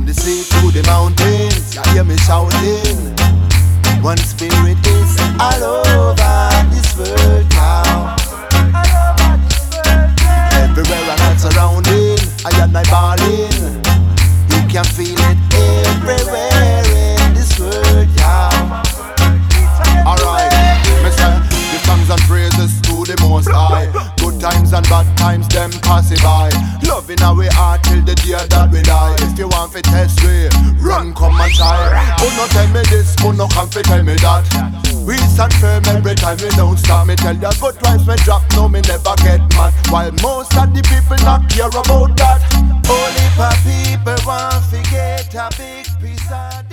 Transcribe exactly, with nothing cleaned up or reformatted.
the sea to the mountains, you hear me shouting. One spirit is all over this world now. Everywhere and all surrounding, I am my balling. You can feel it everywhere in this world now. Alright, me say, give thanks and praises to the Most High. Good times and bad times, them pass it by. Loving our heart till the day that we die. If you want to test me, run, come and try. Who no tell me this, who no come to tell me that. We stand firm every time we don't stop. Me tell ya good times me drop, no me never get mad. While most of the people not care about that. Only for people want to get a big piece of